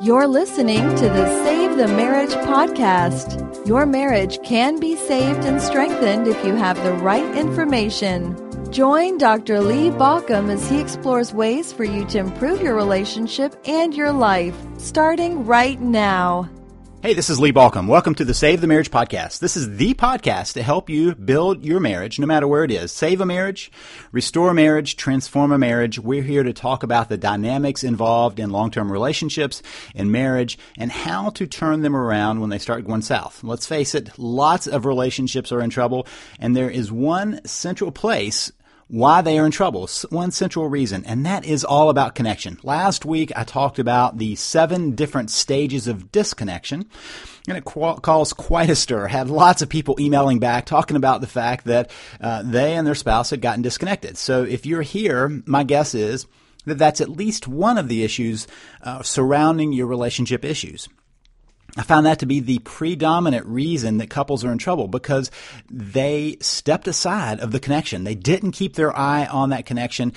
You're listening to the Save the Marriage podcast. Your marriage can be saved and strengthened if you have the right information. Join Dr. Lee Baucom as he explores ways for you to improve your relationship and your life, starting right now. Hey, this is Lee Baucom. Welcome to the Save the Marriage podcast. This is the podcast to help you build your marriage, no matter where it is. Save a marriage, restore a marriage, transform a marriage. We're here to talk about the dynamics involved in long-term relationships, in marriage, and how to turn them around when they start going south. Let's face it, lots of relationships are in trouble, and there is one central place why they are in trouble, one central reason, and that is all about connection. Last week, I talked about the 7 different stages of disconnection, and it caused quite a stir. Had lots of people emailing back talking about the fact that they and their spouse had gotten disconnected. So if you're here, my guess is that that's at least one of the issues surrounding your relationship issues. I found that to be the predominant reason that couples are in trouble, because they stepped aside of the connection. They didn't keep their eye on that connection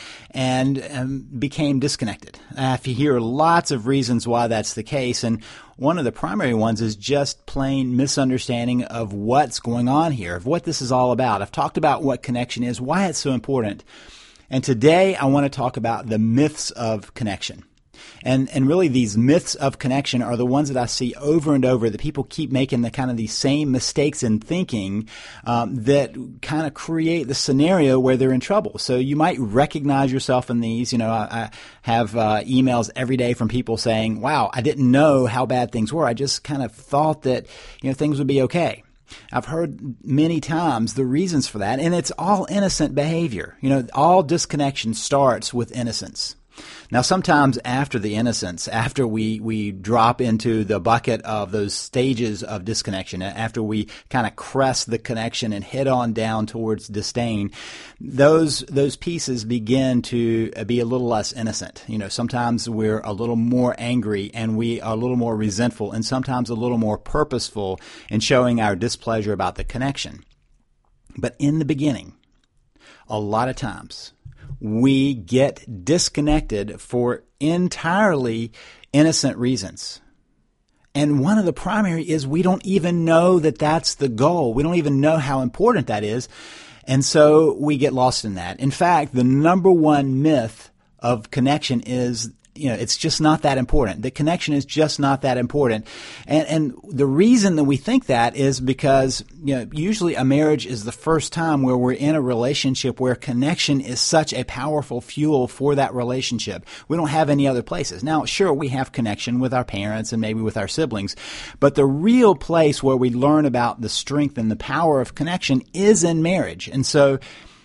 and became disconnected. I hear lots of reasons why that's the case, and one of the primary ones is just plain misunderstanding of what's going on here, of what this is all about. I've talked about what connection is, why it's so important, and today I want to talk about the myths of connection. And really these myths of connection are the ones that I see over and over, that people keep making the kind of these same mistakes in thinking that kind of create the scenario where they're in trouble. So you might recognize yourself in these. You know, I have emails every day from people saying, wow, I didn't know how bad things were. I just kind of thought that, things would be okay. I've heard many times the reasons for that, and it's all innocent behavior. All disconnection starts with innocence. Now, sometimes after the innocence, after we drop into the bucket of those stages of disconnection, after we kind of crest the connection and head on down towards disdain, those pieces begin to be a little less innocent. Sometimes we're a little more angry and we are a little more resentful, and sometimes a little more purposeful in showing our displeasure about the connection. But in the beginning, a lot of times, we get disconnected for entirely innocent reasons. And one of the primary is we don't even know that that's the goal. We don't even know how important that is. And so we get lost in that. In fact, the number one myth of connection is it's just not that important. The connection is just not that important. And the reason that we think that is because, usually a marriage is the first time where we're in a relationship where connection is such a powerful fuel for that relationship. We don't have any other places. Now, sure, we have connection with our parents and maybe with our siblings, but the real place where we learn about the strength and the power of connection is in marriage. And so,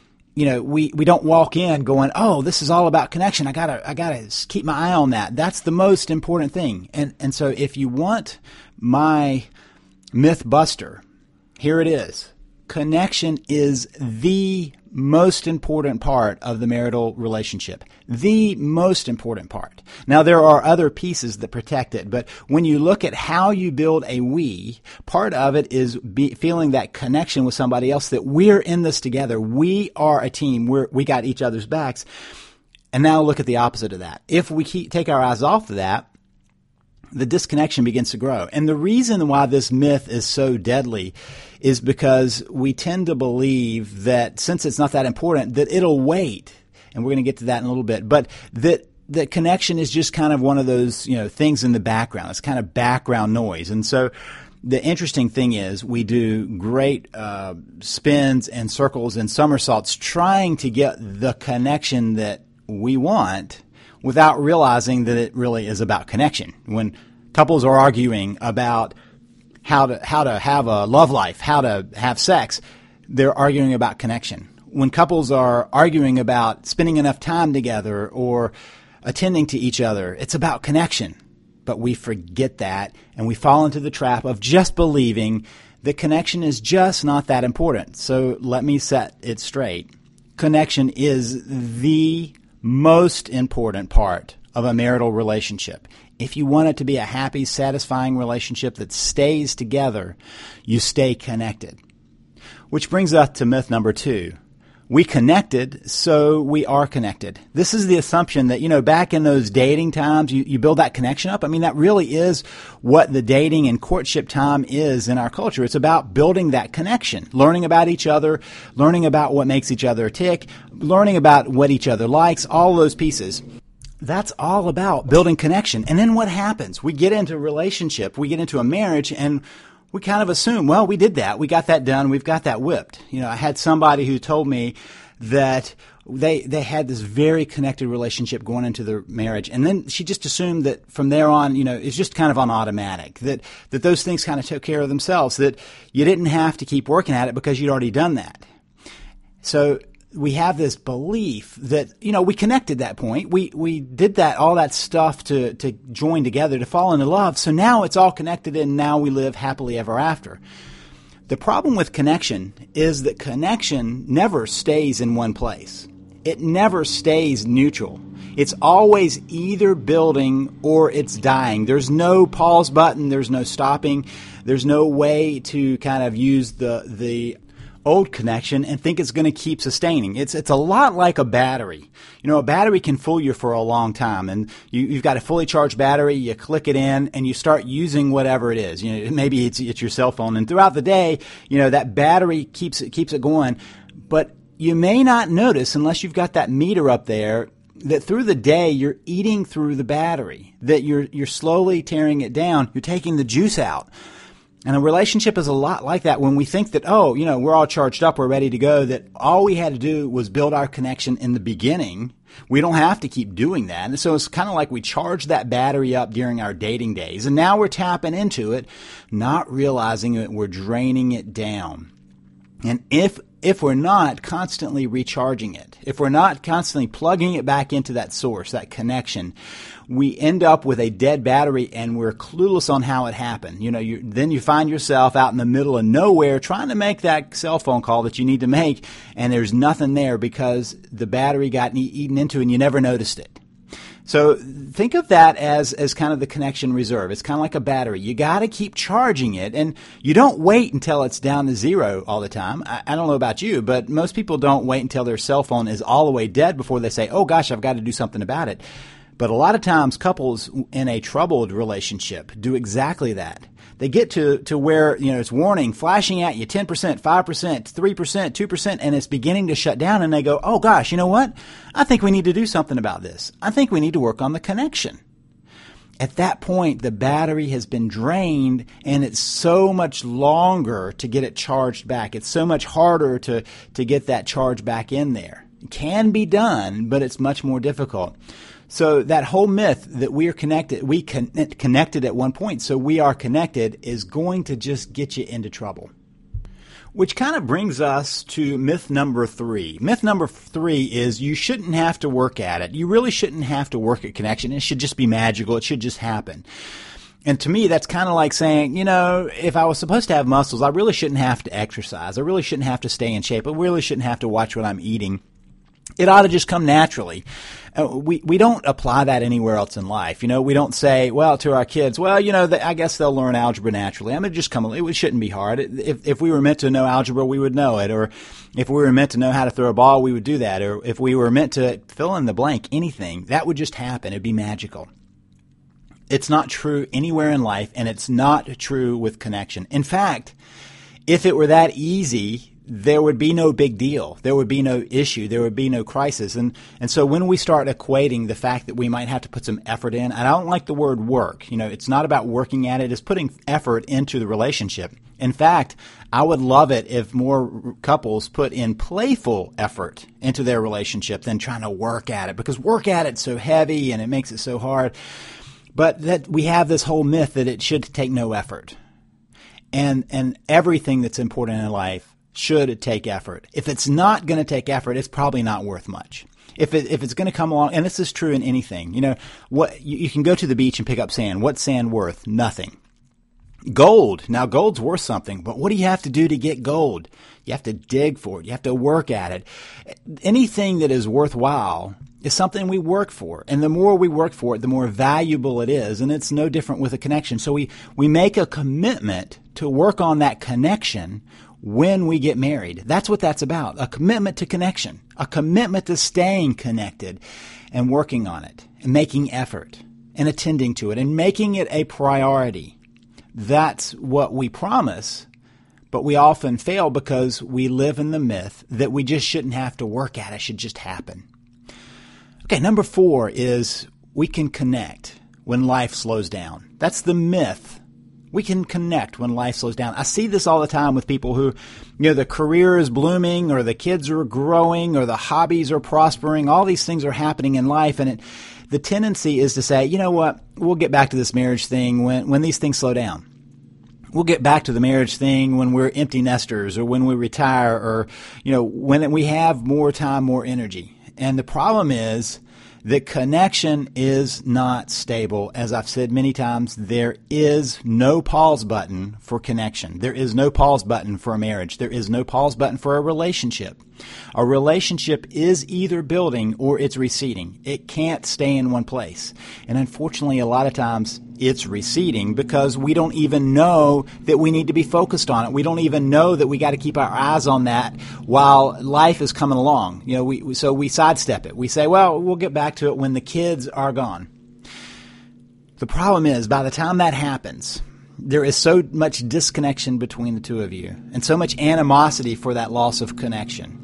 we don't walk in going, oh, this is all about connection. I gotta keep my eye on that. That's the most important thing. And so if you want my myth buster, here it is. Connection is the most important part of the marital relationship. The most important part. Now, there are other pieces that protect it, but when you look at how you build a we, part of it is feeling that connection with somebody else, that we're in this together. We are a team. We got each other's backs. And now look at the opposite of that. If we take our eyes off of that, the disconnection begins to grow. And the reason why this myth is so deadly is because we tend to believe that since it's not that important, that it'll wait. And we're going to get to that in a little bit. But that connection is just kind of one of those, things in the background. It's kind of background noise. And so the interesting thing is we do great spins and circles and somersaults trying to get the connection that we want, without realizing that it really is about connection. When couples are arguing about how to have a love life, how to have sex, they're arguing about connection. When couples are arguing about spending enough time together or attending to each other, it's about connection. But we forget that, and we fall into the trap of just believing that connection is just not that important. So let me set it straight. Connection is the most important part of a marital relationship. If you want it to be a happy, satisfying relationship that stays together, you stay connected. Which brings us to myth number 2. We connected, so we are connected. This is the assumption that, back in those dating times, you build that connection up. I mean, that really is what the dating and courtship time is in our culture. It's about building that connection, learning about each other, learning about what makes each other tick, learning about what each other likes, all those pieces. That's all about building connection. And then what happens? We get into a relationship, we get into a marriage, and we kind of assume, well, we did that. We got that done. We've got that whipped. I had somebody who told me that they had this very connected relationship going into their marriage. And then she just assumed that from there on, it's just kind of on automatic, that those things kind of took care of themselves, that you didn't have to keep working at it because you'd already done that. So we have this belief that, we connected that point. We did that, all that stuff to join together, to fall into love. So now it's all connected and now we live happily ever after. The problem with connection is that connection never stays in one place. It never stays neutral. It's always either building or it's dying. There's no pause button. There's no stopping. There's no way to kind of use the old connection and think it's going to keep sustaining. It's a lot like a battery. A battery can fool you for a long time, and you've got a fully charged battery, you click it in, and you start using whatever it is. Maybe it's your cell phone, and throughout the day, that battery keeps it going. But you may not notice, unless you've got that meter up there, that through the day you're eating through the battery, that you're slowly tearing it down, you're taking the juice out. And a relationship is a lot like that when we think that, we're all charged up, we're ready to go, that all we had to do was build our connection in the beginning. We don't have to keep doing that. And so it's kind of like we charged that battery up during our dating days, and now we're tapping into it, not realizing that we're draining it down. And if we're not constantly recharging it, if we're not constantly plugging it back into that source, that connection, we end up with a dead battery and we're clueless on how it happened. Then you find yourself out in the middle of nowhere trying to make that cell phone call that you need to make, and there's nothing there because the battery got eaten into and you never noticed it. So think of that as kind of the connection reserve. It's kind of like a battery. You got to keep charging it, and you don't wait until it's down to zero all the time. I don't know about you, but most people don't wait until their cell phone is all the way dead before they say, oh gosh, I've got to do something about it. But a lot of times couples in a troubled relationship do exactly that. They get to where, it's warning, flashing at you 10%, 5%, 3%, 2%, and it's beginning to shut down, and they go, oh gosh, you know what? I think we need to do something about this. I think we need to work on the connection. At that point, the battery has been drained, and it's so much longer to get it charged back. It's so much harder to get that charge back in there. It can be done, but it's much more difficult. So that whole myth that we are connected, we connected at one point, so we are connected, is going to just get you into trouble. Which kind of brings us to myth number 3. Myth number 3 is you shouldn't have to work at it. You really shouldn't have to work at connection. It should just be magical. It should just happen. And to me, that's kind of like saying, if I was supposed to have muscles, I really shouldn't have to exercise. I really shouldn't have to stay in shape. I really shouldn't have to watch what I'm eating. It ought to just come naturally. We don't apply that anywhere else in life. We don't say, to our kids, I guess they'll learn algebra naturally. I mean, it shouldn't be hard. If we were meant to know algebra, we would know it. Or if we were meant to know how to throw a ball, we would do that. Or if we were meant to fill in the blank, anything, that would just happen. It'd be magical. It's not true anywhere in life, and it's not true with connection. In fact, if it were that easy, there would be no big deal. There would be no issue. There would be no crisis. And so when we start equating the fact that we might have to put some effort in, I don't like the word work. It's not about working at it. It's putting effort into the relationship. In fact, I would love it if more couples put in playful effort into their relationship than trying to work at it, because work at it's so heavy and it makes it so hard. But that we have this whole myth that it should take no effort. And everything that's important in life should take effort. If it's not going to take effort, it's probably not worth much. If it's going to come along, and this is true in anything, you can go to the beach and pick up sand. What's sand worth? Nothing. Gold. Now, gold's worth something, but what do you have to do to get gold? You have to dig for it. You have to work at it. Anything that is worthwhile is something we work for. And the more we work for it, the more valuable it is. And it's no different with a connection. So we make a commitment to work on that connection when we get married. That's what that's about. A commitment to connection, a commitment to staying connected and working on it and making effort and attending to it and making it a priority. That's what we promise, but we often fail because we live in the myth that we just shouldn't have to work at it. It should just happen. Okay, number 4 is we can connect when life slows down. That's the myth. We can connect when life slows down. I see this all the time with people who, the career is blooming or the kids are growing or the hobbies are prospering. All these things are happening in life, and the tendency is to say, you know what, we'll get back to this marriage thing when these things slow down. We'll get back to the marriage thing when we're empty nesters or when we retire or, when we have more time, more energy. And the problem is that connection is not stable. As I've said many times, there is no pause button for connection. There is no pause button for a marriage. There is no pause button for a relationship. A relationship is either building or it's receding. It can't stay in one place. And unfortunately, a lot of times it's receding because we don't even know that we need to be focused on it. We don't even know that we got to keep our eyes on that while life is coming along. So we sidestep it. We say, well, we'll get back to it when the kids are gone. The problem is, by the time that happens, there is so much disconnection between the two of you and so much animosity for that loss of connection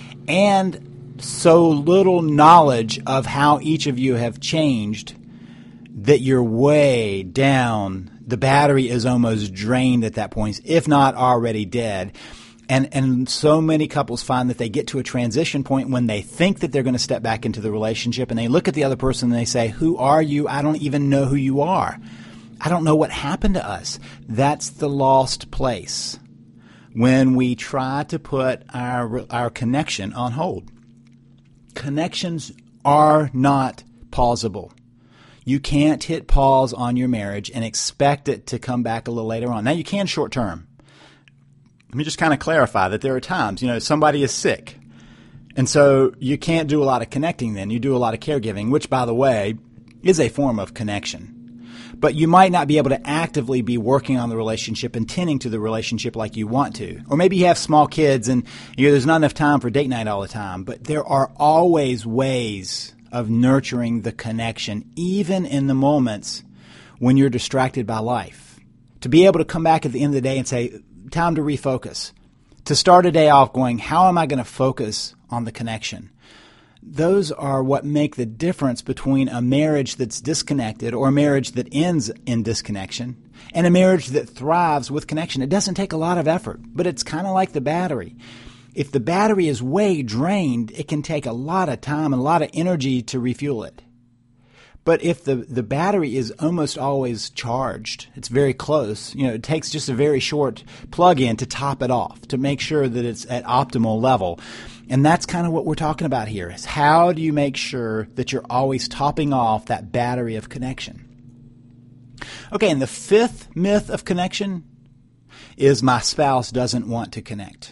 and so little knowledge of how each of you have changed that you're way down. The battery is almost drained at that point, if not already dead. And so many couples find that they get to a transition point when they think that they're going to step back into the relationship and they look at the other person and they say, who are you? I don't even know who you are. I don't know what happened to us. That's the lost place when we try to put our connection on hold. Connections are not pausable. You can't hit pause on your marriage and expect it to come back a little later on. Now, you can short term. Let me just kind of clarify that there are times, somebody is sick. And so you can't do a lot of connecting then. You do a lot of caregiving, which, by the way, is a form of connection. But you might not be able to actively be working on the relationship and tending to the relationship like you want to. Or maybe you have small kids and there's not enough time for date night all the time. But there are always ways of nurturing the connection, even in the moments when you're distracted by life. To be able to come back at the end of the day and say, time to refocus. To start a day off going, how am I going to focus on the connection? Those are what make the difference between a marriage that's disconnected or a marriage that ends in disconnection and a marriage that thrives with connection. It doesn't take a lot of effort, but it's kind of like the battery. If the battery is way drained, it can take a lot of time and a lot of energy to refuel it. But if the battery is almost always charged, it's very close, it takes just a very short plug-in to top it off, to make sure that it's at optimal level. And that's kind of what we're talking about here, is how do you make sure that you're always topping off that battery of connection? Okay, and the 5th myth of connection is my spouse doesn't want to connect.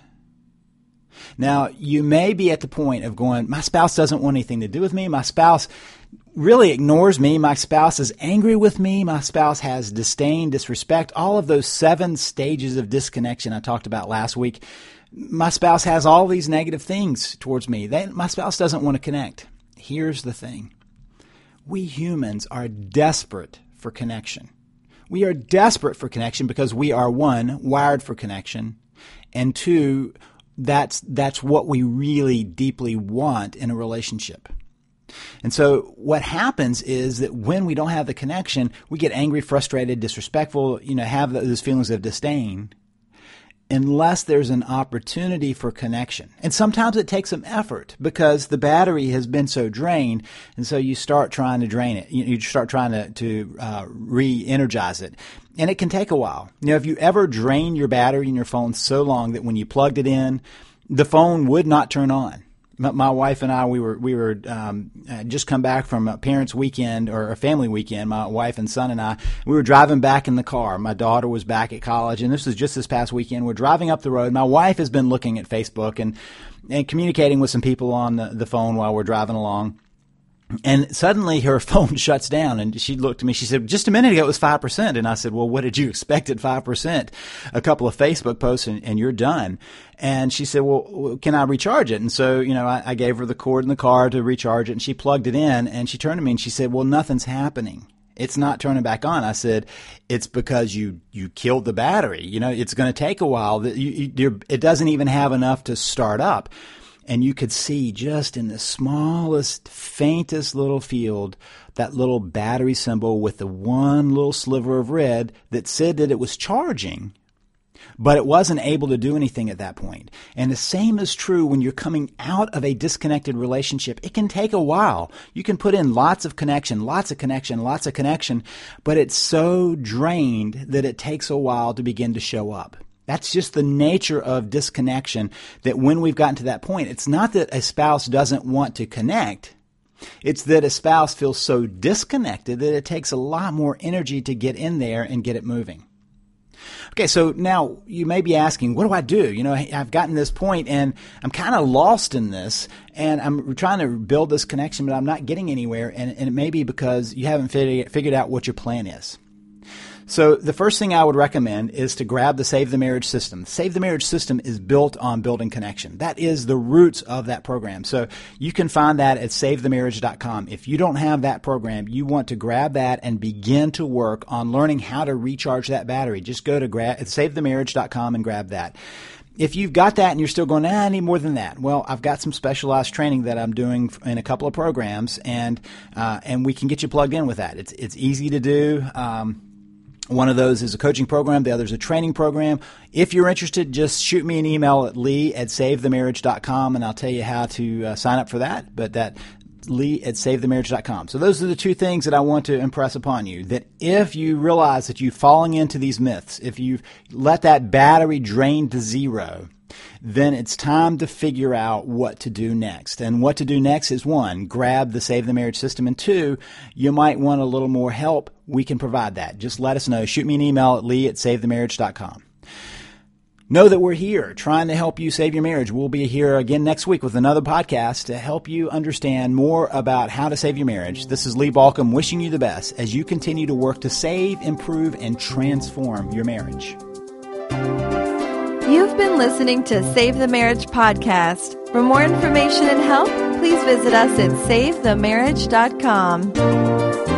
Now, you may be at the point of going, my spouse doesn't want anything to do with me. My spouse really ignores me. My spouse is angry with me. My spouse has disdain, disrespect, all of those 7 stages of disconnection I talked about last week. My spouse has all these negative things towards me. My spouse doesn't want to connect. Here's the thing. We humans are desperate for connection. We are desperate for connection because we are, 1, wired for connection, and 2, that's what we really deeply want in a relationship. And so what happens is that when we don't have the connection, we get angry, frustrated, disrespectful, have those feelings of disdain, unless there's an opportunity for connection. And sometimes it takes some effort because the battery has been so drained, and so you start trying to drain it. You start trying to re-energize it. And it can take a while. If you ever drain your battery in your phone so long that when you plugged it in, the phone would not turn on. My wife and I, we were just come back from a parents' weekend or a family weekend. My wife and son and I, we were driving back in the car. My daughter was back at college, and this was just this past weekend. We're driving up the road. My wife has been looking at Facebook and communicating with some people on the phone while we're driving along. And suddenly her phone shuts down, and she looked at me. She said, just a minute ago it was 5%. And I said, well, what did you expect at 5%? A couple of Facebook posts and you're done. And she said, well, can I recharge it? And so, I gave her the cord in the car to recharge it, and she plugged it in, and she turned to me and she said, well, nothing's happening. It's not turning back on. I said, it's because you killed the battery. It's going to take a while. It doesn't even have enough to start up. And you could see just in the smallest, faintest little field, that little battery symbol with the one little sliver of red that said that it was charging, but it wasn't able to do anything at that point. And the same is true when you're coming out of a disconnected relationship. It can take a while. You can put in lots of connection, but it's so drained that it takes a while to begin to show up. That's just the nature of disconnection, that when we've gotten to that point, it's not that a spouse doesn't want to connect. It's that a spouse feels so disconnected that it takes a lot more energy to get in there and get it moving. Okay, so now you may be asking, what do I do? I've gotten to this point and I'm kind of lost in this, and I'm trying to build this connection, but I'm not getting anywhere, and it may be because you haven't figured out what your plan is. So the first thing I would recommend is to grab the Save the Marriage system. The Save the Marriage system is built on building connection. That is the roots of that program. So you can find that at SaveTheMarriage.com. If you don't have that program, you want to grab that and begin to work on learning how to recharge that battery. Just go to SaveTheMarriage.com and grab that. If you've got that and you're still going, I need more than that. Well, I've got some specialized training that I'm doing in a couple of programs, and we can get you plugged in with that. It's easy to do. One of those is a coaching program. The other is a training program. If you're interested, just shoot me an email at lee@savethemarriage.com, and I'll tell you how to sign up for that. But that lee@savethemarriage.com. So those are the two things that I want to impress upon you, that if you realize that you're falling into these myths, if you've let that battery drain to zero, then it's time to figure out what to do next. And what to do next is, one, grab the Save the Marriage system, and two, you might want a little more help. We can provide that. Just let us know. Shoot me an email at lee@savethemarriage.com. Know that we're here trying to help you save your marriage. We'll be here again next week with another podcast to help you understand more about how to save your marriage. This is Lee Baucom wishing you the best as you continue to work to save, improve, and transform your marriage. You've been listening to Save the Marriage Podcast. For more information and help, please visit us at SaveTheMarriage.com.